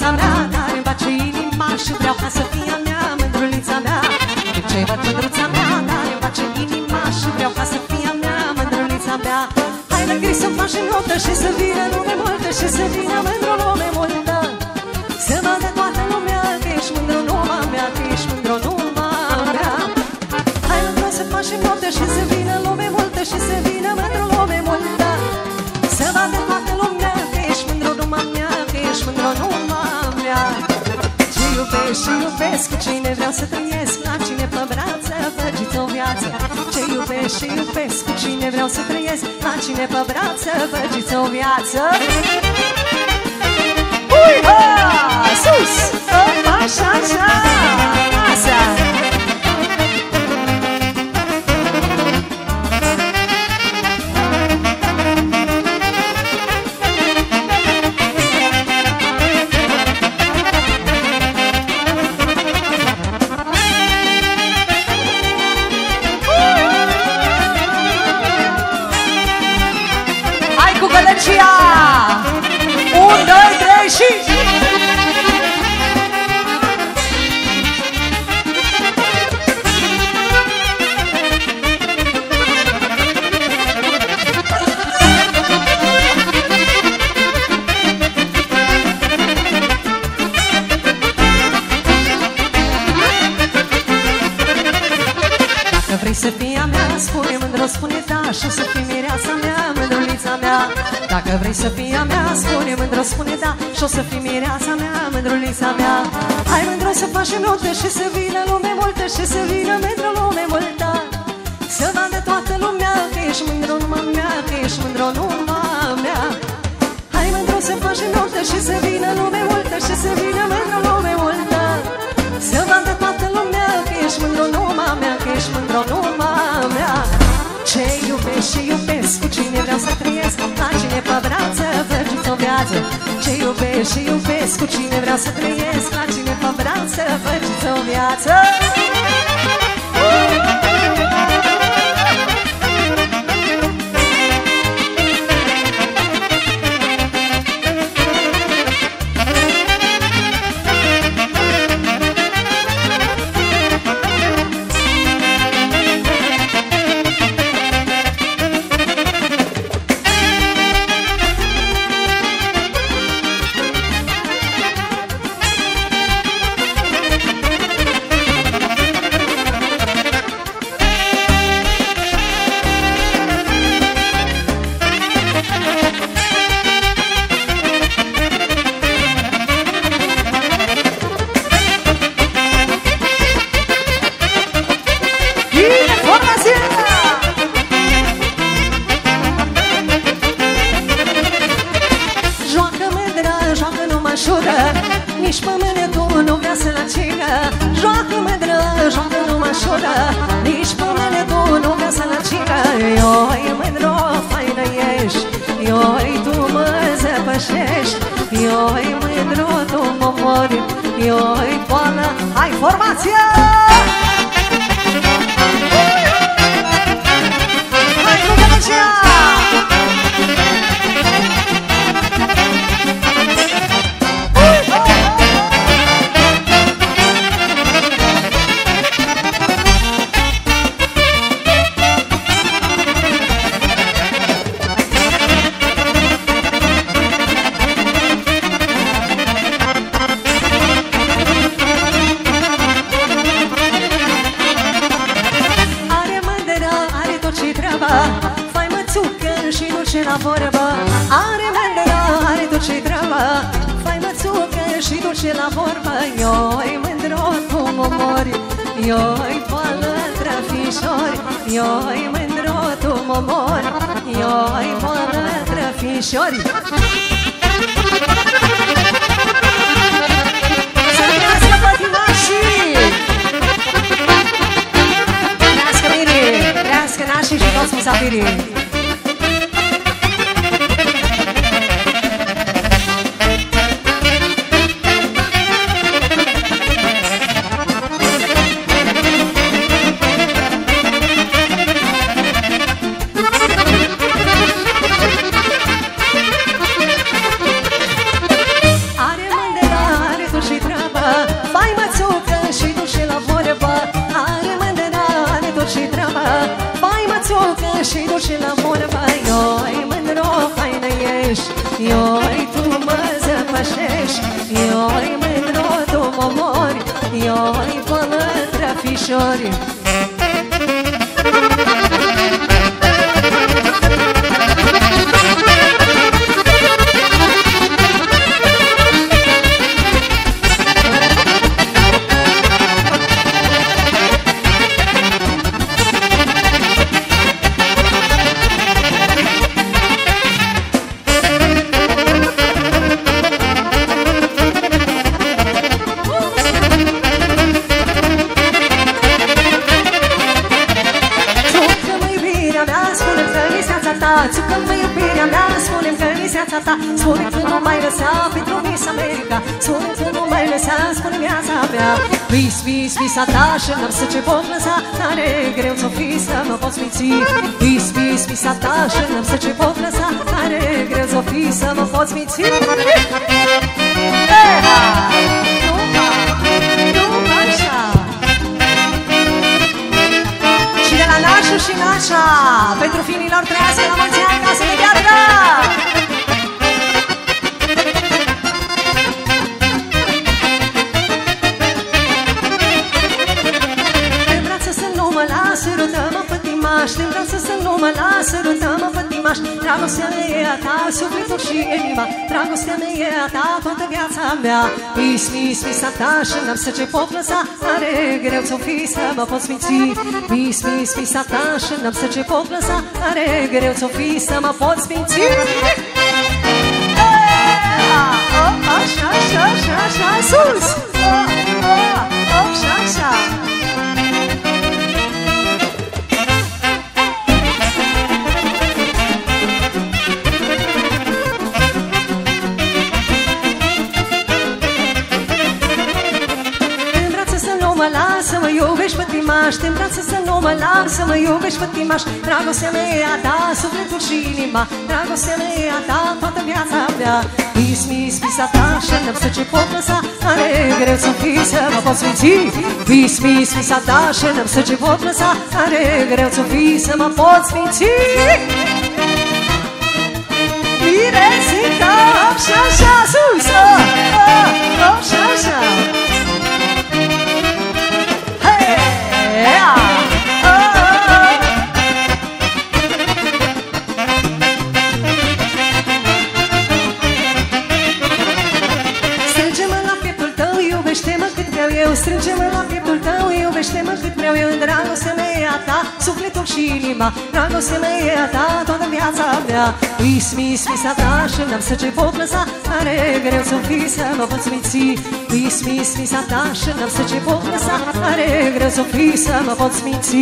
mândrulița mea, care îmi face inima și vreau ca să fie a mea, mândrulița mea. De ce văd mândruța mea, care îmi face inima și vreau ca să fie a mea, mândrulița mea. Hai la gri să-mi faci notă și să vină lume multă și să vină mândru lume multă. Să vadă toată lumea că ești mândru numai mea, că ești mândru numai mea. Hai la să faci notă și să vină lume multă și să vină mândru lume multă. Să vadă toată lumea că ești mândru numai mea, că ești mândru numai mea. Ce iubesc și iubesc, cu cine vreau să trăiesc, la cine pe brață văgiți o viață. Ce iubesc și iubesc, cu cine vreau să trăiesc, la cine pe brață văgiți o viață. Ui-ha! Sus! Așa, așa! Așa! Hai cu gălăcia! 1, 2, 3 și... Dacă vrei să fii a mea, spune mândru, spune da, și o să fii mireasa mea, mândrulița mea. Dacă vrei să fii a mea, spune mândru, spune da, și o să fii mireasa mea, mândrulița mea. Hai mândru să faci notă și să vină lume multă și să vină mândru lume multă. Să vadă toată lumea că ești mândru numai mea, că ești mândru numai mea. Hai mândru să faci notă și să vină lume multă și să vină mândru lume multă. Să vadă toată lumea că ești mândru numai mea, că ești mândru numai mea. Ce iubesc și iubesc, cu cine vreau să trăiesc, la cine pe brață văgiți o viață. Ce iubesc și iubesc, cu cine vreau să trăiesc, la cine pe brață văgiți o viață. Nici pe mine tu nu vrea să la cină. Joacă mândră, joacă numai șură. Nici pe mine tu nu vrea să la cină. Ioi mândră, faină ești. Ioi tu mă zăpășești. Ioi mândră, tu mă mori. Ioi boală. Hai formație! Hai cu gălăcia! La vorbă, are mândră, are tot ce-i treabă. Fai mățucă și duce la vorbă. Ioi mândră, tu mă mori. Ioi boală, trăfișori. Ioi mândră, tu mă mori. Ioi boală, trăfișori. Să trească pătinașii! Trească mirii, trească nașii și toți musafirii. pășești. Eu-i mândru, tu mă mori, eu-i pălătră fișori. Țucă-mă iubirea mea, spune-mi că mi viața ta. Spune-mi că nu mai lăsa pentru Miss America. Spune-mi că nu mai lăsa, spune viața mea. Vis, vis, visa ta și n-am să ce pot lăsa. Tare greu ți-o fi să mă poți minți. Vis, vis, visa ta și n-am să ce pot lăsa. Tare greu ți-o fi să mă poți minți. Nașu și nașa, pentru finilor trăiască la mulți ani, casă de gheatră! Te-n brață să nu mă las, sărută-mă pătimaș. Te-n brață să nu mă las, sărută-mă pătimaș. Dragostea mea e a ta, sufletul și inima. Dragostea mea e a ta, toată viața mea. Vis, vis, visa ta și n-am să ce pot lăsa. Tare greu ți-o fi să mă poți minți. Vis, vis, visa ta și n-am să ce pot lăsa. Tare greu ți-o fi să mă poți minți. Așa, așa, așa, așa, sus! Așa, așa. Să mă iubești pătimaș, te-n brață să nu mă las. Să mă iubești pătimaș. Dragostea mea e a ta, sufletul și inima. Dragostea mea e a ta, toată viața mea. Vis, vis, visa ta și n-am să ce pot lăsa. Tare greu să fii să mă poți minți. Vis, vis, visa ta și n-am să ce pot lăsa. Tare greu să fii să mă poți minți. Mirezica, așa, așa, sus, așa, așa. Strânge-mă la pieptul tău, iubește-mă cât vreau eu. Strânge-mă la pieptul tău, iubește-mă cât vreau eu. Dragostea mea e a ta, sufletul și inima. Dragostea mea e a ta, toată viața mea. Vis, vis, visa ta și n-am să ce pot lăsa. Tare greu să fii să mă poți minți. Vis, vis, visa ta și n-am să ce pot lăsa. Tare greu să fii să mă poți minți.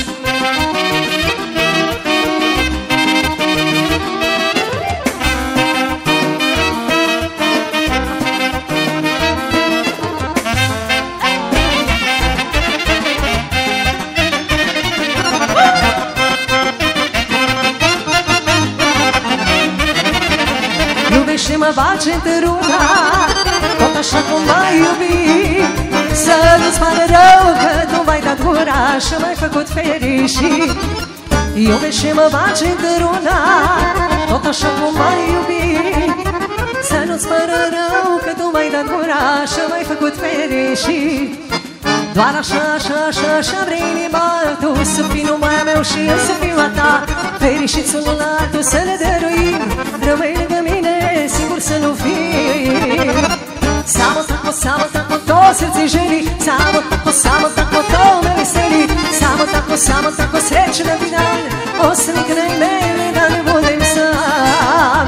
Mă bage într-una, tot așa cum m-ai iubit. Să nu-ți pară rău că tu m-ai dat gura și m-ai făcut fericit. Iubește-mă bage într-una, tot așa cum m-ai iubit. Să nu-ți pară rău că tu m-ai dat gura și m-ai făcut fericit. Doar așa, așa, așa, așa vrei inima. Tu să fii numai a meu și eu să fiu a ta. Fericiți unul la altul să ne dăruim. Rămâi lângă mine, singur să nu fii. Samo tako to srce želi. Samo tako to me veseli. Samo tako srećna bi dan. Ostani kraj mene da ne budem sam.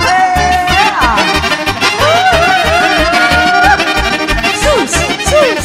Sus, sus.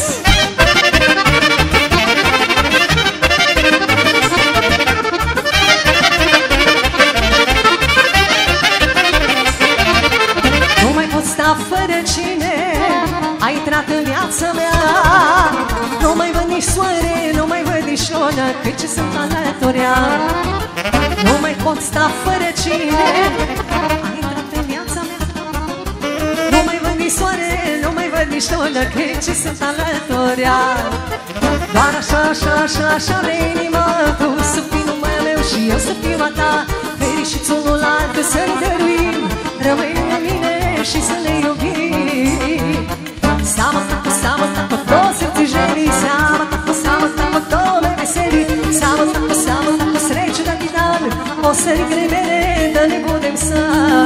Fără cine ai intrat în viața mea. Nu mai văd nici soare, nu mai văd nici lună, cât ce sunt alăturea. Nu mai pot sta fără cine ai intrat în viața mea. Nu mai văd nici soare, nu mai văd nici lună, cât ce sunt alăturea. Doar așa, așa, așa, așa vrei inima. Tu să fii numai a meu și eu să fiu a ta. Fericiți unul la altul să ne dăruim. Rămâi la mine și să ne iubim. să-i gremere, dar ne putem să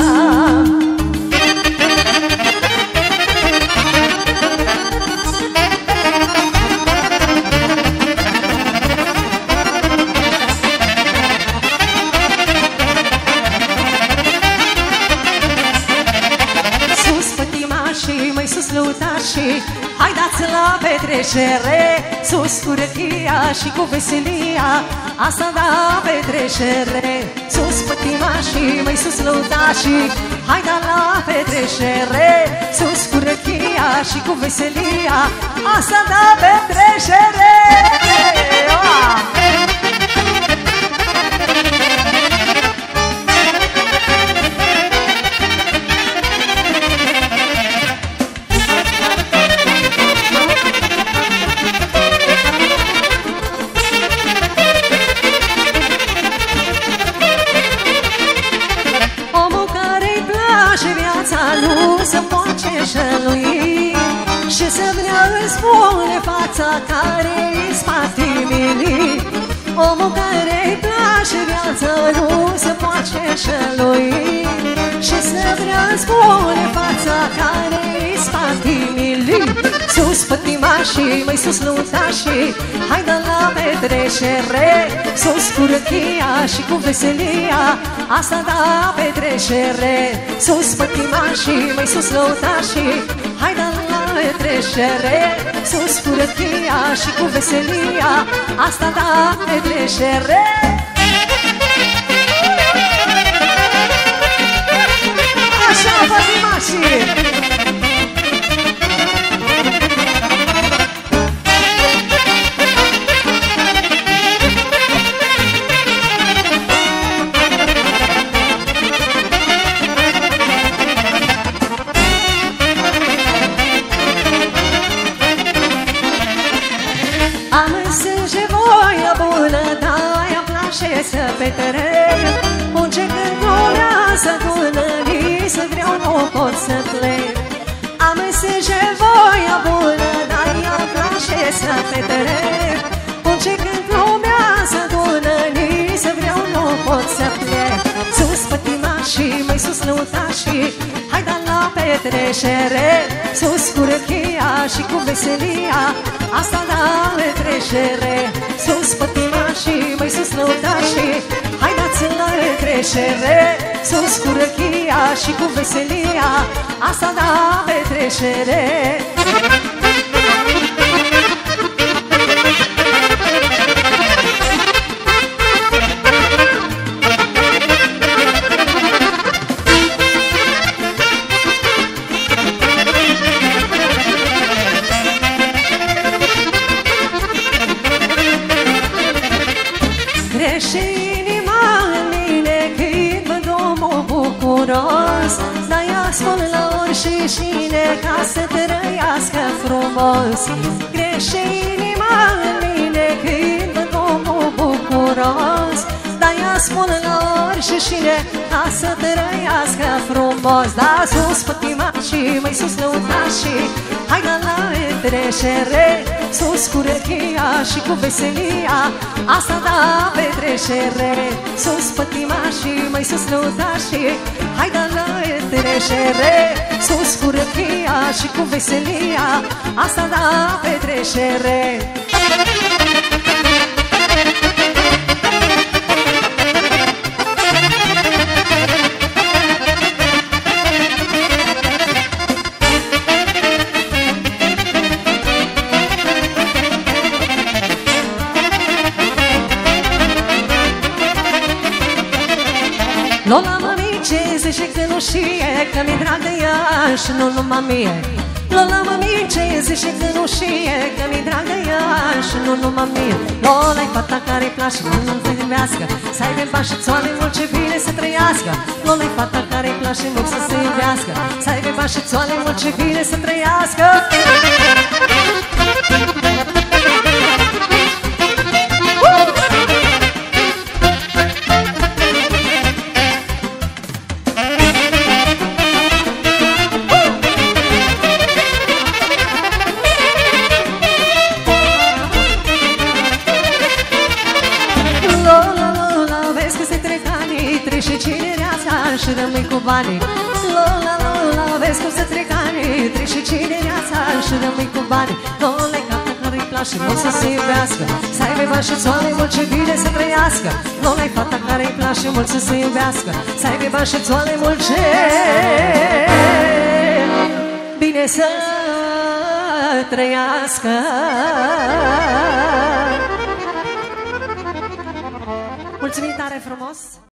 hai dați la petrecere, sus cu răchia și cu veselia, asta da petrecere. Sus pătima și mai sus lăutașii, hai da la petrecere, sus cu răchia și cu veselia, asta da petrecere. Nu se poate șelui și să vrea îți spune fața care-i spatimili. Omul care-i place viața nu se poate șelui și să vrea îți spune fața care-i spatimili. Sus pătimașii, mai sus lăutașii, hai da la petrecere, sus cu răchia și cu veselia, asta da petrecere. Sus pătimașii, mai sus lăutașii, hai da la petrecere, sus cu răchia și cu veselia, asta da petrecere. Așa, pătimașii! Am în sânge voia bună, de-aia-mi place să petrec. Unde când lumea să adună, nici să vreau nu pot să plec. Am în sânge voia bună, de-aia-mi place să petrec. Unde când lumea să adună, nici să vreau nu pot să plec. Sus pătimașii, mai sus lăutașii, hai da la petrecere, sus cu răchia și cu veselia, asta da petrecere. Sus pătimașii, mai sus lăutașii, hai dați la petrecere, sus cu răchia și cu veselia, asta da petrecere. Crește inima în mine când văd omul bucuros, de-aia spun la oricine ca să trăiască frumos. Crește inima în mine când văd omul bucuros, de-aia spun la oricine ca să trăiască frumos. Da, sus pătimașii, mai sus lăutașii, hai da la petrecere, sus cu răchia și cu veselia, asta da petrecere. Sus pătimașii, mai sus lăutașii, hai da la petrecere, sus cu răchia și cu veselia, asta da petrecere. Lola mămice zice că nu știe că mi-e dragă ea și nu numai mie. Lola mămice zice că nu știe că mi-e dragă ea și nu numai mie. Lola-i fata care-i place mult să iubească, să aibă bani și țoale mult ce bine să trăiască. Lola-i fata care-i place mult să se iubească, să aibă bani și țoale mult ce bine să trăiască. banii. Lola, Lola, vezi cum se trec ani, treci și cinereața și rămâi cu banii. Lola, e capul care-i place mult să se iubească, să aibă bani și țoale mult ce bine să trăiască. Lola, e fata care-i place mult să se iubească, să aibă bani și țoale mult ce bine să trăiască. Mulțumim tare frumos!